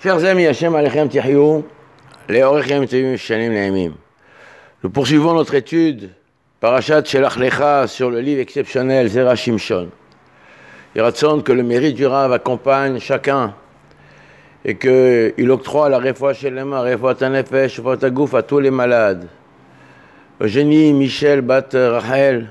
Chers amis, Hashem Alechem Tihyou, Leorechem Teyum Shanim Naimim. Nous poursuivons notre étude Parashat Shelach Lecha sur le livre exceptionnel Zera Shimshon. Il ratson que le mérite du Rav accompagne chacun et qu'il octroie la Refoua Shelema, Refoua Tanefesh, Refoua Tagouf à tous les malades. Eugénie, Michel, Bat Rachel,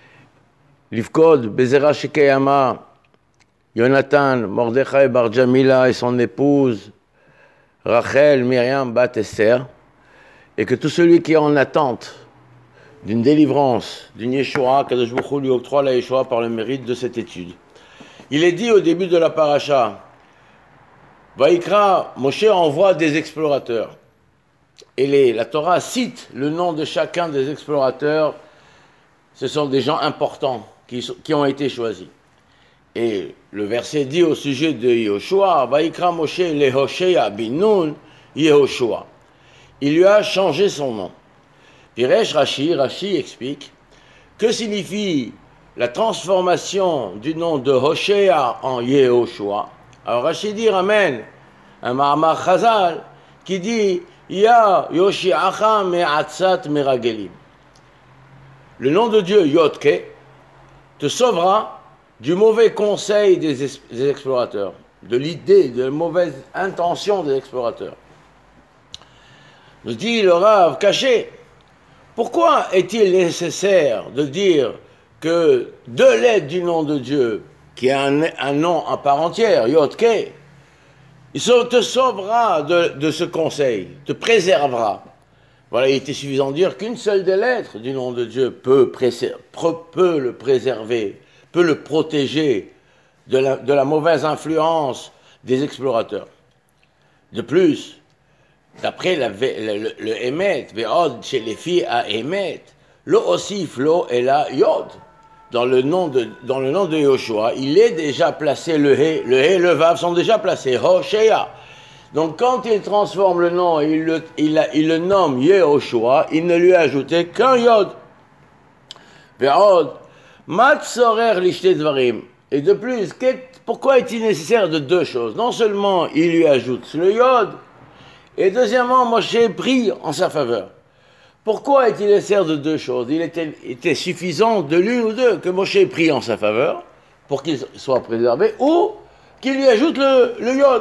Livkod, Bezera Shekeyama, Jonathan, Mordechai Bar Jamila et son épouse, Rachel, Myriam, Bat Esther, et que tout celui qui est en attente d'une délivrance, d'une Yeshua, Kadosh Baruch Hu lui octroie la Yeshua par le mérite de cette étude. Il est dit au début de la paracha, Vaïkra, Moshe envoie des explorateurs. Et la Torah cite le nom de chacun des explorateurs. Ce sont des gens importants qui ont été choisis. Et le verset dit au sujet de Yehoshua, Vaïkra Moshe leHoshea bin Nun Yehoshua. Il lui a changé son nom. Piresh Rashi explique que signifie la transformation du nom de Hoshea en Yehoshua. Alors Rashi dit, ramène un Mahamar Chazal qui dit Ya Yoshiacha me'atzat meragelim. Le nom de Dieu, Yotke, te sauvera du mauvais conseil des explorateurs, de l'idée, de la mauvaise intention des explorateurs. Nous dit le Rav caché, pourquoi est-il nécessaire de dire que de l'aide du nom de Dieu, qui est un nom à part entière, Yotke, il te sauvera de ce conseil, te préservera. Voilà, il était suffisant de dire qu'une seule des lettres du nom de Dieu peut le préserver, peut le protéger de la mauvaise influence des explorateurs. De plus, d'après le Emet, Ve'od chez les filles à Emet, lo osif lo et la Yod. Dans le nom de Yehoshua, il est déjà placé le He et le Vav sont déjà placés, Hoshea. Donc quand il transforme le nom et il le nomme Yehoshua, il ne lui a ajouté qu'un Yod. Ve'od, mat sorer lishte dvarim. Et de plus, pourquoi est-il nécessaire de deux choses? Non seulement il lui ajoute le Yod, et deuxièmement, Moshe prie en sa faveur. Pourquoi est-il nécessaire de deux choses? Il était suffisant de l'une ou deux que Moshe prie en sa faveur pour qu'il soit préservé ou qu'il lui ajoute le Yod.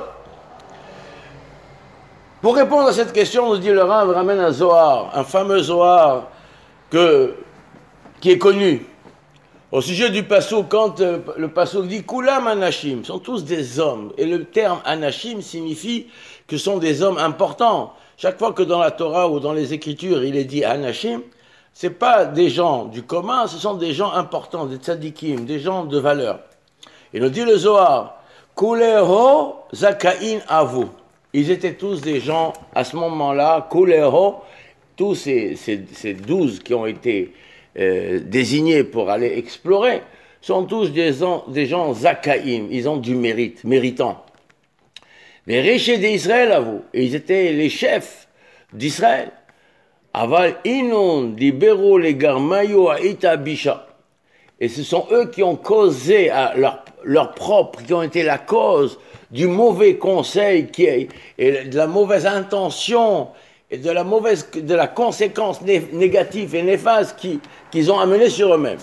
Pour répondre à cette question, nous dit le Rav ramène un Zohar, un fameux Zohar qui est connu. Au sujet du Passouk, quand le Passouk dit Kulam Anashim, sont tous des hommes. Et le terme Anashim signifie que ce sont des hommes importants. Chaque fois que dans la Torah ou dans les Écritures, il est dit Anashim, ce n'est pas des gens du commun, ce sont des gens importants, des tzadikim, des gens de valeur. Il nous dit le Zohar, Kuleho Zakain Avu. Ils étaient tous des gens, à ce moment-là, Kuleho, tous ces 12 qui ont été désignés pour aller explorer, sont tous des gens Zakaim, ils ont du mérite, méritants. Les riches d'Israël, à vous, et ils étaient les chefs d'Israël. Aval inun libero les garmayo à Itabisha. Et ce sont eux qui ont causé à leur propre, qui ont été la cause du mauvais conseil et de la mauvaise intention et de la conséquence négative et néfaste qu'ils ont amené sur eux-mêmes.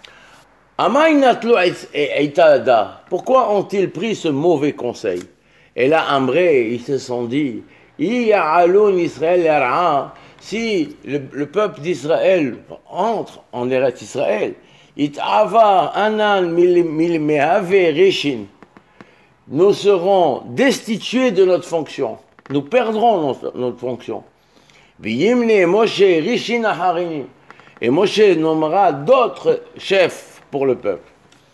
Pourquoi ont-ils pris ce mauvais conseil? Et là, Amré, ils se sont dit, si le peuple d'Israël entre en Eretz Israël, nous serons destitués de notre fonction. Nous perdrons notre fonction. Et Moshe nommera d'autres chefs pour le peuple.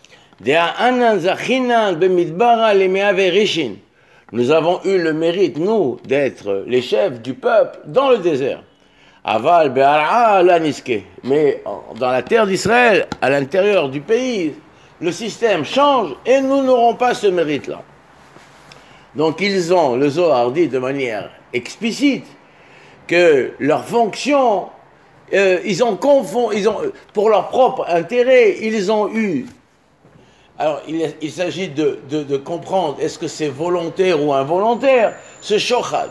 Nous avons eu le mérite, nous, d'être les chefs du peuple dans le désert. Aval be'ara laniske. Mais dans la terre d'Israël, à l'intérieur du pays, le système change et nous n'aurons pas ce mérite-là. Donc le Zohar dit de manière explicite que leur fonction, pour leur propre intérêt, ils ont eu Alors, il s'agit de comprendre, est-ce que c'est volontaire ou involontaire, ce shochad,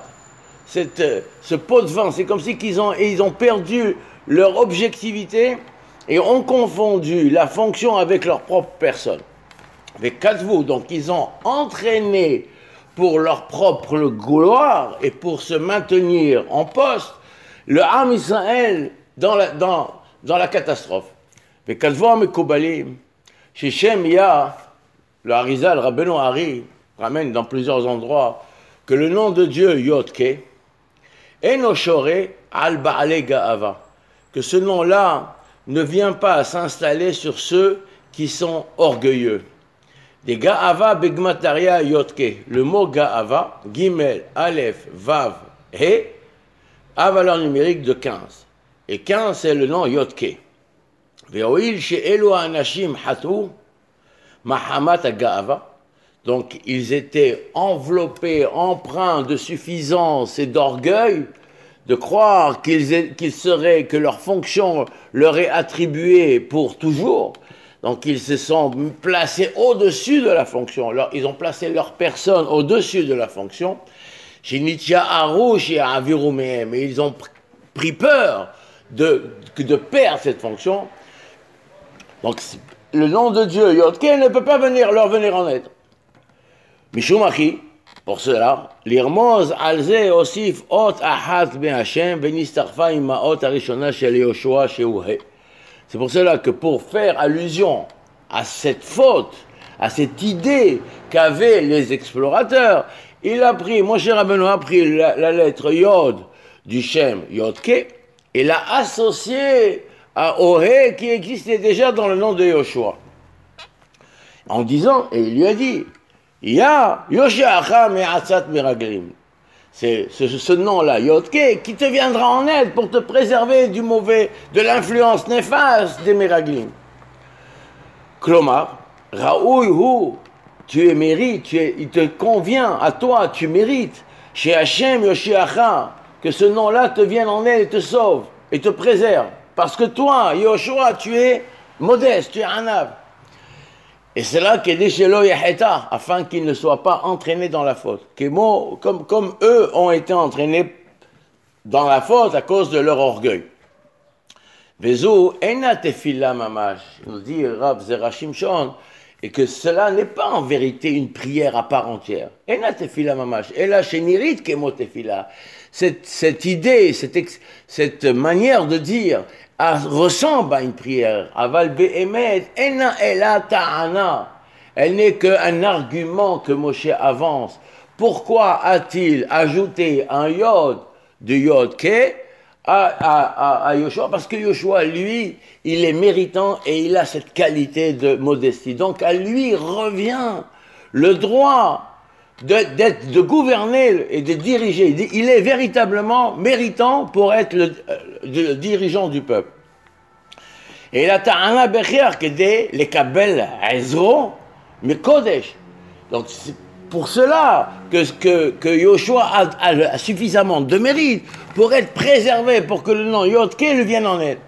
ce pot de vin, c'est comme si ils ont perdu leur objectivité et ont confondu la fonction avec leur propre personne. Avec Katvu, donc ils ont entraîné pour leur propre gloire et pour se maintenir en poste le Ham Israël dans la catastrophe. Avec Katvu Amekoubalim, chez Shem Yah, le Harizal, Rabbeinu Hari, ramène dans plusieurs endroits que le nom de Dieu, Yotke, Enoshore al Baale Ga'ava, que ce nom-là ne vient pas s'installer sur ceux qui sont orgueilleux. Des Ga'ava Begmataria Yotke, le mot Ga'ava, Gimel, Aleph, Vav, He, a valeur numérique de 15. Et 15, c'est le nom Yotke. Ve'oil she'elu anashim hatu mahamat Ga'ava. Donc, ils étaient enveloppés, empreints de suffisance et d'orgueil, de croire que leur fonction leur est attribuée pour toujours. Donc, ils se sont placés au-dessus de la fonction. Ils ont placé leur personne au-dessus de la fonction. Chez Nietzsche, Harouch et Avirumehem. Et ils ont pris peur de perdre cette fonction. Donc, le nom de Dieu, Yotke, ne peut pas leur venir en aide. Mishumachi, pour cela, l'irmoz alze osif ot ahat ben Hashem venistarfa ima ot arishona shel Yoshua sheuhe. C'est pour cela que pour faire allusion à cette faute, à cette idée qu'avaient les explorateurs, Moshe Rabbeinu a pris la lettre Yod du Shem Yodke et l'a associée à Ohé qui existait déjà dans le nom de Yoshua. En disant, et il lui a dit, Ya Yosheacha me'atzat meraglim. C'est ce nom-là, Yodke, qui te viendra en aide pour te préserver du mauvais, de l'influence néfaste des Meraglim. Klomar, Raoui Hu, tu es mérite, il te convient à toi, tu mérites, chez Hachem Yosheacha, que ce nom-là te vienne en aide et te sauve, et te préserve. Parce que toi, Yoshua, tu es modeste, tu es anav. Et c'est là qu'il dit chez Yaheta, afin qu'ils ne soient pas entraînés dans la faute. Comme eux ont été entraînés dans la faute à cause de leur orgueil. Vezu ena tefila mamash, nous dit Rav Zera Shimshon, et que cela n'est pas en vérité une prière à part entière. Ena tefila mamash, ela shenirit kemo tefila. Cette idée, cette manière de dire, ressemble à une prière. Aval be'emet ena ela ta'ana. Elle n'est qu'un argument que Moshe avance. Pourquoi a-t-il ajouté un yod de yod ke à Yoshua? Parce que Yoshua, lui, il est méritant et il a cette qualité de modestie. Donc à lui revient le droit de gouverner et de diriger. Il est véritablement méritant pour être le dirigeant du peuple. Et la ta'ana becher kede le kabel ezro mikodesh. Donc c'est pour cela que Yoshua a suffisamment de mérite pour être préservé, pour que le nom Yodke lui vienne en aide.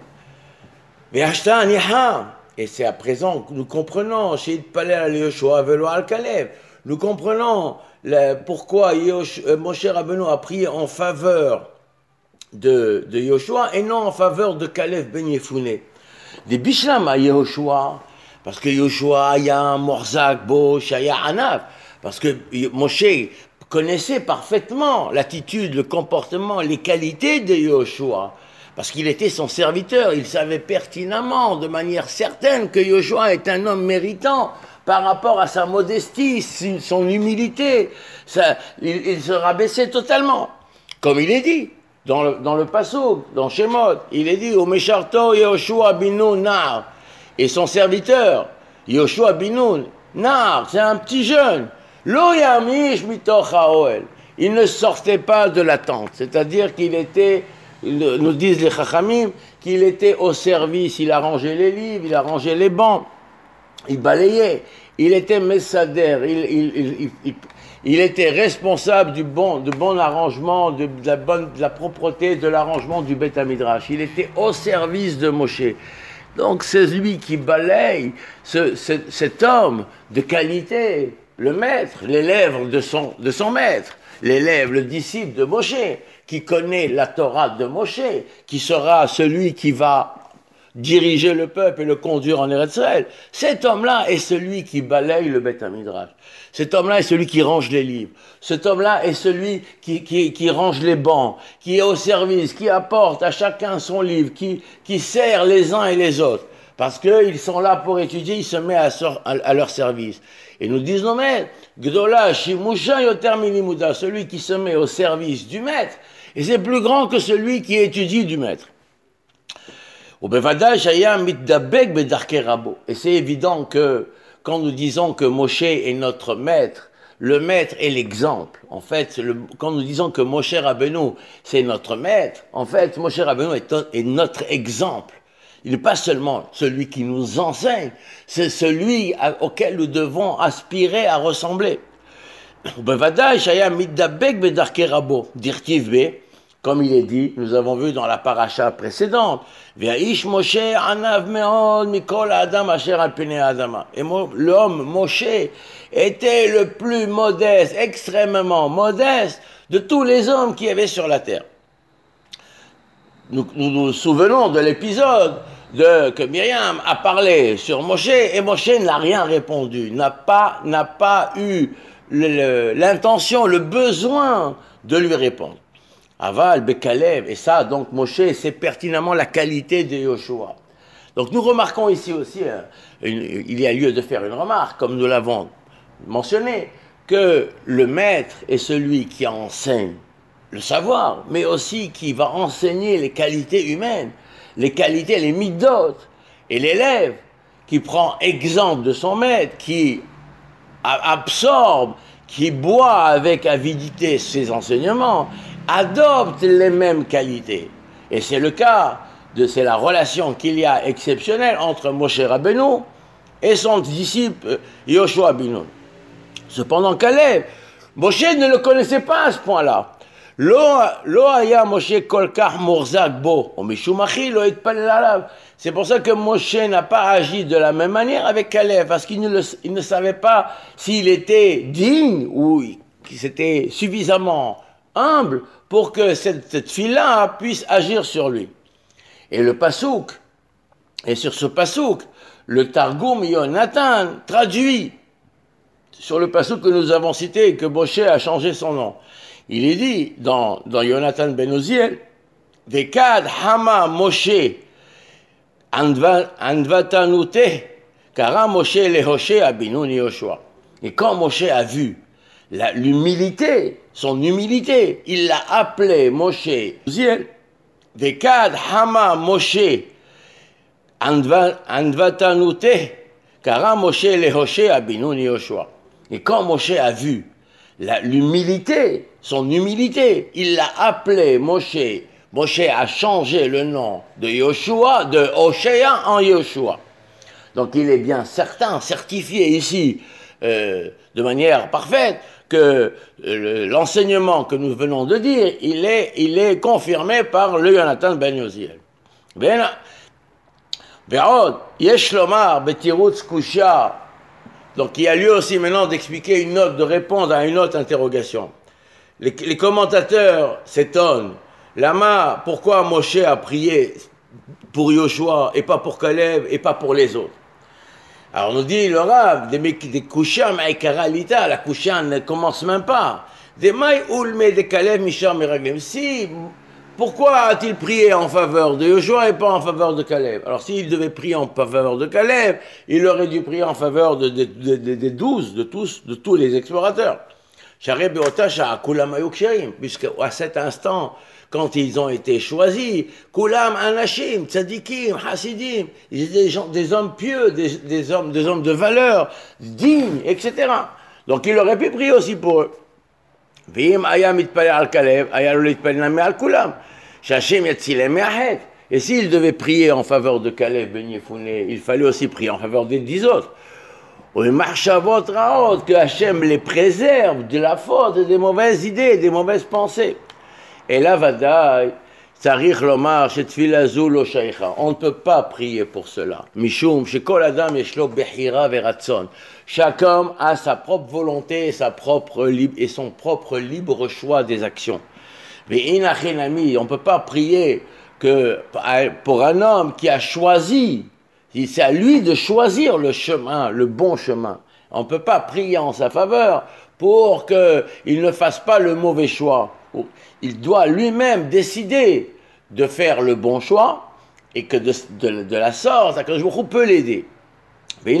Et c'est à présent que nous comprenons chez Palel Yoshua velo al Kalev. Nous comprenons pourquoi Moshe Rabbeinu a prié en faveur de Yoshua et non en faveur de Kalev ben Yefouné. Des Bishlam à Yoshua, parce que Yoshua, il y a un Morzak, Bosh, il y a Anav, parce que Moshe connaissait parfaitement l'attitude, le comportement, les qualités de Yoshua, parce qu'il était son serviteur, il savait pertinemment, de manière certaine, que Yoshua est un homme méritant, par rapport à sa modestie, son humilité, il se rabaissait totalement. Comme il est dit dans le Passouk, dans Shemot, il est dit au Mesharto Yoshua Binoun Nar, et son serviteur, Yoshua Binoun Nar, c'est un petit jeune. Lo yamish mitoch haoel. Il ne sortait pas de la tente, c'est-à-dire qu'il était, nous disent les Chachamim, qu'il était au service, il arrangeait les livres, il arrangeait les bancs. Il balayait, il était messader, il était responsable du bon arrangement, de la propreté de l'arrangement du Beth Midrash. Il était au service de Moshe. Donc c'est lui qui balaye cet homme de qualité, le maître, l'élève de son maître, l'élève, le disciple de Moshe, qui connaît la Torah de Moshe, qui sera celui qui va diriger le peuple et le conduire en Eretz Israël. Cet homme-là est celui qui balaye le Beth Midrash. Cet homme-là est celui qui range les livres. Cet homme-là est celui qui range les bancs, qui est au service, qui apporte à chacun son livre, qui sert les uns et les autres. Parce qu'ils sont là pour étudier, il se met à leur service. Et nous disons, mais, Gdola, Shimusha, Yoter Milimuda, celui qui se met au service du maître, et c'est plus grand que celui qui étudie du maître. Et c'est évident que quand nous disons que Moshe est notre maître, le maître est l'exemple. En fait, quand nous disons que Moshe Rabbeinu c'est notre maître, en fait, Moshe Rabbeinu est notre exemple. Il n'est pas seulement celui qui nous enseigne, c'est celui auquel nous devons aspirer à ressembler. Comme il est dit, nous avons vu dans la paracha précédente, et l'homme Moshe était le plus modeste, extrêmement modeste de tous les hommes qui y avaient sur la terre. Nous nous souvenons de l'épisode que Myriam a parlé sur Moshe et Moshe n'a rien répondu, n'a pas eu l'intention, le besoin de lui répondre. Aval, Bekalev, et ça, donc Moshe, c'est pertinemment la qualité de Yoshua. Donc nous remarquons ici aussi, il y a lieu de faire une remarque, comme nous l'avons mentionné, que le maître est celui qui enseigne le savoir, mais aussi qui va enseigner les qualités humaines, les qualités, les midot, et l'élève qui prend exemple de son maître, qui absorbe, qui boit avec avidité ses enseignements, adopte les mêmes qualités. Et c'est le cas, c'est la relation qu'il y a exceptionnelle entre Moshe Rabbeinu et son disciple Yoshua ben Nun. Cependant, Caleb, Moshe ne le connaissait pas à ce point-là. C'est pour ça que Moshe n'a pas agi de la même manière avec Caleb, parce qu'il ne savait pas s'il était digne ou qu'il était suffisamment humble pour que cette fille-là puisse agir sur lui. Et le pasouk, et sur ce pasouk, le Targum Yonatan traduit sur le pasouk que nous avons cité, que Moshe a changé son nom. Il est dit dans Yonatan ben Uziel, Vekad Hama Moshe Anvatanute Kara Moshe Lehoshe Abinun Yoshua. Et quand Moshe a vu l'humilité, son humilité, il l'a appelé Moshe Uziel, Vekad Hama Moshe Anvatanute Kara Moshe Lehoshe Abinun Yoshua. Et quand Moshe a vu l'humilité, son humilité, il l'a appelé Moshe. Moshe a changé le nom de Yoshua, de Hoshea en Yoshua. Donc il est bien certain, certifié ici, de manière parfaite, que l'enseignement que nous venons de dire, il est confirmé par le Yonatan ben Yoziel. Bien, Yesh lomar betirutz kusha. Donc il y a lieu aussi maintenant d'expliquer une note, de répondre à une autre interrogation. Les commentateurs s'étonnent. Lama, pourquoi Moshe a prié pour Yoshua et pas pour Caleb et pas pour les autres? Alors on nous dit le Rav, des Kushan ma'ekaralita, la Kushan ne commence même pas. Des maï ulme de Caleb mishar meraglim. Si, pourquoi a-t-il prié en faveur de Yoshua et pas en faveur de Caleb? Alors s'il devait prier en faveur de Caleb, il aurait dû prier en faveur des 12, de tous les explorateurs. Puisque à cet instant, quand ils ont été choisis, Kulam Anashim, Tzadikim, Hasidim, ils étaient des hommes pieux, des hommes de valeur, dignes, etc. Donc il aurait pu prier aussi pour eux. Et s'il devait prier en faveur de Caleb ben Yefouné, il fallait aussi prier en faveur des 10 autres. Que Hachem les préserve de la faute, des mauvaises idées, des mauvaises pensées. Et là, Vadaï, Tzarich lomar shetfila zu lo shaykha. On ne peut pas prier pour cela. Mishum shekol adam yeshlo bechira veratzon. Chaque homme a sa propre volonté et son propre libre choix des actions. Mais inachinami, on ne peut pas prier que pour un homme qui a choisi. C'est à lui de choisir le chemin, le bon chemin. On ne peut pas prier en sa faveur pour qu'il ne fasse pas le mauvais choix. Il doit lui-même décider de faire le bon choix et que de la sorte, Akadosh Baruch Hu peut l'aider. Il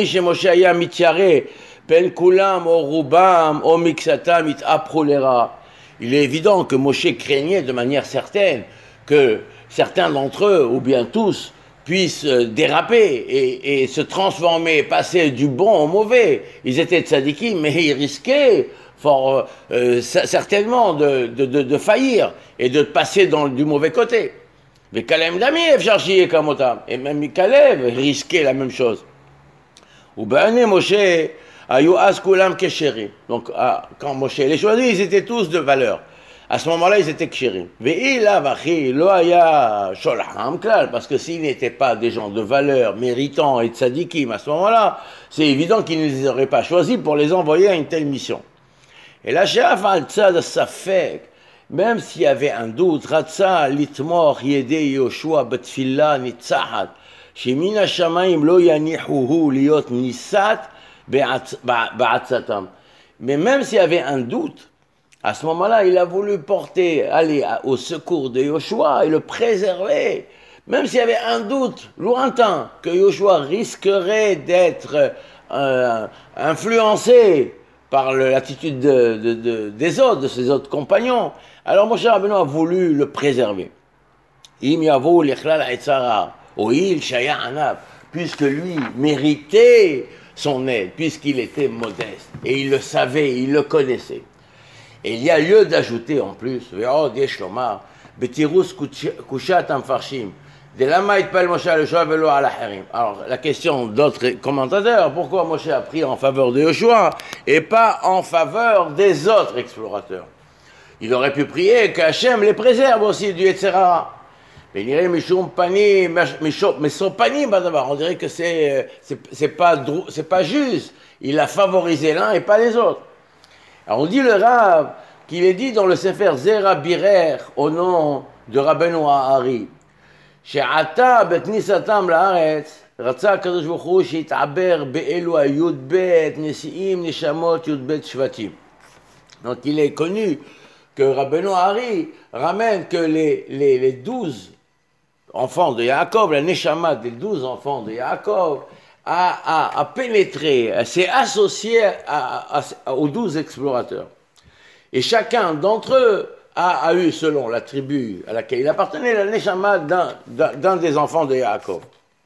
est évident que Moshe craignait de manière certaine que certains d'entre eux, ou bien tous, puissent déraper et se transformer, passer du bon au mauvais. Ils étaient tzadikim, mais ils risquaient certainement de faillir et de passer du mauvais côté. Mais Kalem Damiev, Jarchier Kamotam, et même Kalev risquait la même chose. Ou ben Moshe, Ayu Askulam Kesherim. Donc, quand Moshe les choisit, ils étaient tous de valeur. À ce moment-là, ils étaient kshérim. Parce que s'ils n'étaient pas des gens de valeur, méritants et tzadikim, à ce moment-là, c'est évident qu'ils ne les auraient pas choisis pour les envoyer à une telle mission. Et là, même s'il y avait un doute, Ratsa litmor yede Yoshua betfila nitzahat, shemina shamayim lo yanihuhu liot nisat ba'atzatam. Mais même s'il y avait un doute, à ce moment-là, il a voulu aller au secours de Yoshua et le préserver. Même s'il y avait un doute lointain que Yoshua risquerait d'être influencé par l'attitude des autres, de ses autres compagnons, alors Moshe Rabbeinu a voulu le préserver. Puisque lui méritait son aide, puisqu'il était modeste, et il le savait, il le connaissait. Et il y a lieu d'ajouter en plus, alors la question d'autres commentateurs, pourquoi Moshe a pris en faveur de Yoshua et pas en faveur des autres explorateurs? Il aurait pu prier qu'Hachem les préserve aussi du Yetzirah. Mais il dirait, mais son panim, on dirait que c'est pas juste. Il a favorisé l'un et pas les autres. Alors on dit le Rav qu'il est dit dans le Sefer Zera Birer au nom de Rabbeinu Ha'ari, She'ata bet nisatam la'aretz, Ratza Kadosh Baruch Hu she'itaber be'elu ha'yud-bet nesi'im neshamot yud-bet shvatim. Donc il est connu que Rabbeinu Ha'ari ramène que les 12 enfants de Yaakov, la neshama des 12 enfants de Yaakov, a pénétré, s'est associé aux 12 explorateurs. Et chacun d'entre eux a eu, selon la tribu à laquelle il appartenait, la neshama d'un des enfants de Yaakov.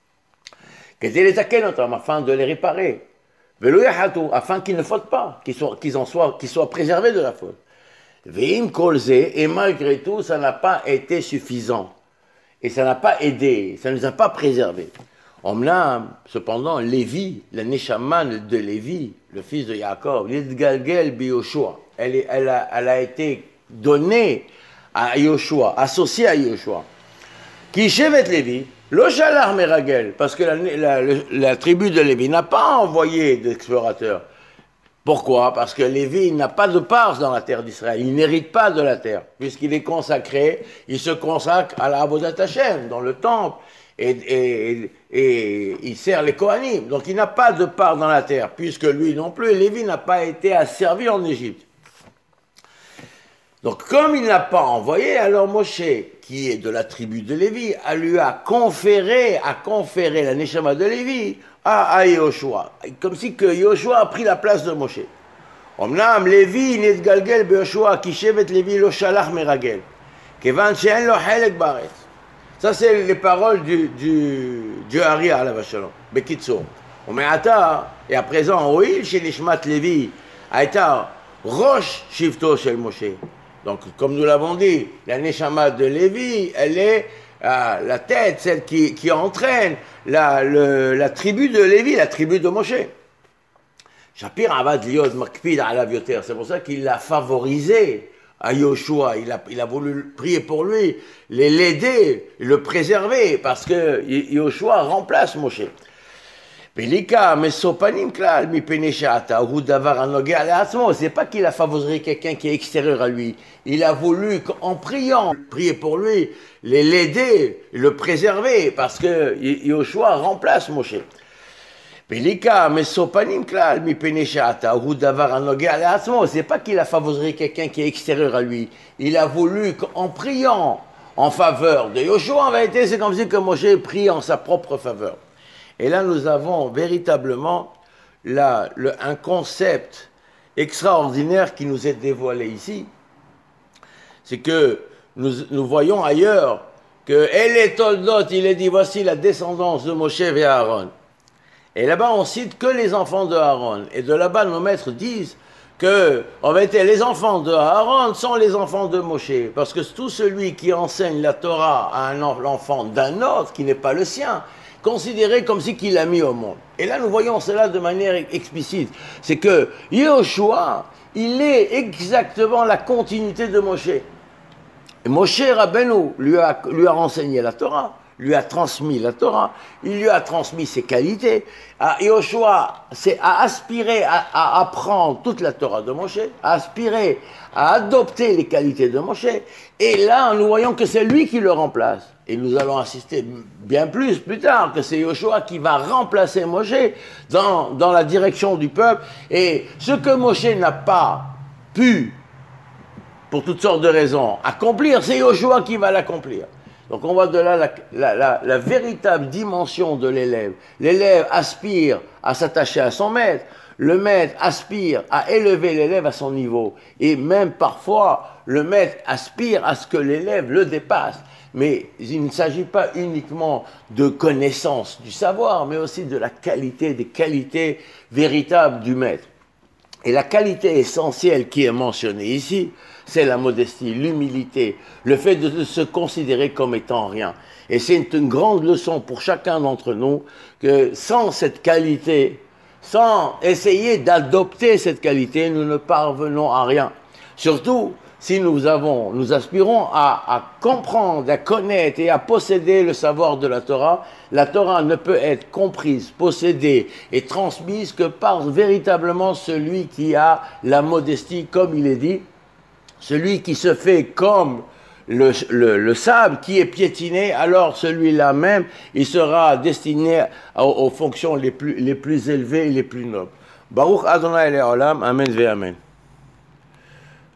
Afin de les réparer. Afin qu'ils ne fassent pas, qu'ils soient préservés de la faute. Et malgré tout, ça n'a pas été suffisant. Et ça n'a pas aidé, ça ne nous a pas préservés. Omnam, cependant, Lévi, la neshama de Lévi, le fils de Yaakov, l'Idgalgel Yoshua, elle a été donnée à Yoshua, associée à Yoshua. Qui chevet Lévi, lo shalach meragel, parce que la tribu de Lévi n'a pas envoyé d'explorateurs. Pourquoi? Parce que Lévi n'a pas de part dans la terre d'Israël, il n'hérite pas de la terre, puisqu'il est consacré, il se consacre à la Avodat Hashem, dans le temple, et il sert les Kohanim. Donc il n'a pas de part dans la terre, puisque lui non plus, Lévi n'a pas été asservi en Égypte. Donc comme il n'a pas envoyé, alors Moshe, qui est de la tribu de Lévi, lui a conféré la neshama de Lévi à Yoshua, comme si que Yoshua a pris la place de Moshe. Omnam Lévi nitgalgel beYoshua ki shevet Lévi lo shalach meragel, kevan she'en lo helek baretz. Ça c'est les paroles du Hari alav shalom. Bekitzour. Ume'ata, et à présent, oil shenishmat Lévi aita rosh shivto shel Moshe. Donc, comme nous l'avons dit, la neshama de Lévi, elle est la tête, celle qui entraîne la tribu de Lévi, la tribu de Moshe. Shapir avad liot makpid alav yoter. C'est pour ça qu'il l'a favorisé à Yoshua, il a voulu prier pour lui, l'aider, le préserver, parce que Yoshua remplace Moshe. Pelika, mesopanim klal, mi peneshata, ou davar anoge alaasmo. C'est pas qu'il a favorisé quelqu'un qui est extérieur à lui. Il a voulu, en priant, prier pour lui, l'aider, le préserver, parce que Yoshua remplace Moshe. Pelika, mesopanim klal, mi peneshata, ou davar anoge alaasmo. C'est pas qu'il a favorisé quelqu'un qui est extérieur à lui. Il a voulu, en priant en faveur de Yoshua, en vérité, c'est comme si que Moshe prie en sa propre faveur. Et là, nous avons véritablement un concept extraordinaire qui nous est dévoilé ici. C'est que nous voyons ailleurs que El Toldot, il est dit, voici la descendance de Moshe et Aaron. Et là-bas, on cite que les enfants de Aaron. Et de là-bas, nos maîtres disent que, en vérité, les enfants de Aaron sont les enfants de Moshe. Parce que tout celui qui enseigne la Torah à l'enfant d'un autre, qui n'est pas le sien, considéré comme si qu'il l'a mis au monde. Et là, nous voyons cela de manière explicite. C'est que Yehoshua, il est exactement la continuité de Moshe. Et Moshe Rabbeinu lui a renseigné la Torah, lui a transmis la Torah, il lui a transmis ses qualités. Yehoshua a aspiré à apprendre toute la Torah de Moshe, a aspiré à adopter les qualités de Moshe. Et là, nous voyons que c'est lui qui le remplace. Et nous allons assister bien plus tard que c'est Yoshua qui va remplacer Moshe dans la direction du peuple. Et ce que Moshe n'a pas pu, pour toutes sortes de raisons, accomplir, c'est Yoshua qui va l'accomplir. Donc on voit de là la véritable dimension de l'élève. L'élève aspire à s'attacher à son maître. Le maître aspire à élever l'élève à son niveau. Et même parfois, le maître aspire à ce que l'élève le dépasse. Mais il ne s'agit pas uniquement de connaissance du savoir, mais aussi de la qualité, des qualités véritables du maître. Et la qualité essentielle qui est mentionnée ici, c'est la modestie, l'humilité, le fait de se considérer comme étant rien. Et c'est une grande leçon pour chacun d'entre nous que sans cette qualité, sans essayer d'adopter cette qualité, nous ne parvenons à rien. Surtout si nous aspirons à comprendre, à connaître et à posséder le savoir de la Torah ne peut être comprise, possédée et transmise que par véritablement celui qui a la modestie, comme il est dit, celui qui se fait comme le sable qui est piétiné, alors celui-là même, il sera destiné aux fonctions les plus élevées et les plus nobles. Baruch Adonai Le'olam, Amen ve Amen.